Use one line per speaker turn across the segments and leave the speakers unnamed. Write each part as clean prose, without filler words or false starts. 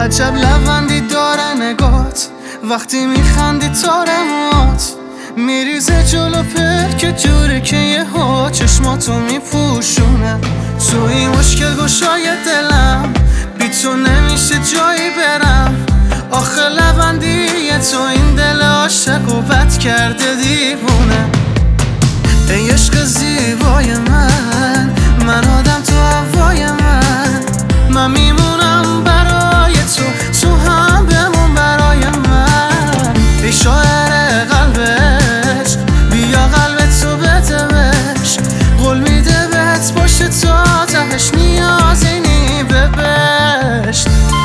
عجب لبندی داره نگات، وقتی میخندی تارمات میریزه جلو که جوری که یه ها چشماتو میپوشونه. توی مشکل گشای دلم، بی تو نمیشه جایی برم. آخه لبندی تو این دل عاشق و بد کرده دیوونه. ای عشق زیبای من آدم تو هوای من میمونم برای تو هم بمون برای من. ای شاعر قلبش، بیا قلبتو بده بهش، قول میده بهت باشه تا تهش، نیازی نی به بهشت.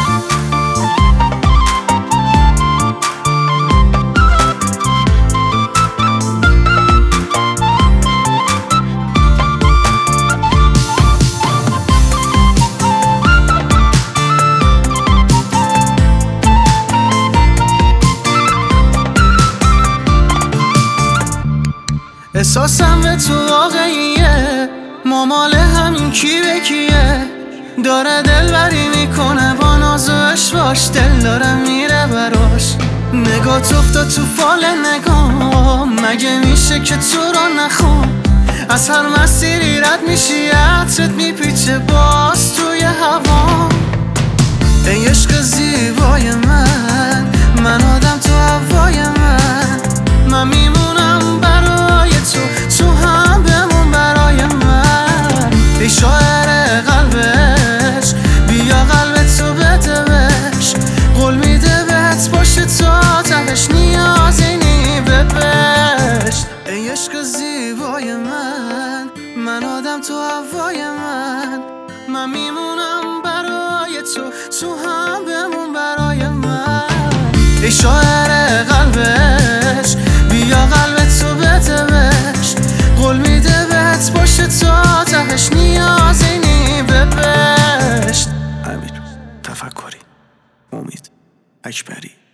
احساسم به تو واقعیه، مامال همین کی به کیه. داره دلبری میکنه با ناز و اشواش، دل داره میره براش. نگات افتاد تو فال نگاه، مگه میشه که تو رو نخوام. از هر مسیری رد میشی، عطرت میپیچه باز توی هوا. ای عشق زیبای من آدم تو هوای من میمونم برای تو هم بمون برای من. ای شاعر قلبش، بیا قلبتو بده بهش، قول میده بهت باشه تا تهش، نیازی نی به بهشت. ای عشق زیبای من آدم تو هوای من میمونم برای تو هم بمون برای من. ای شاعر قلبش، بیا قلبتو بده بهش، قول میده بهت باشه تا تهش، نیازی نی به بهشت.
امیر تفکری، امید اکبری.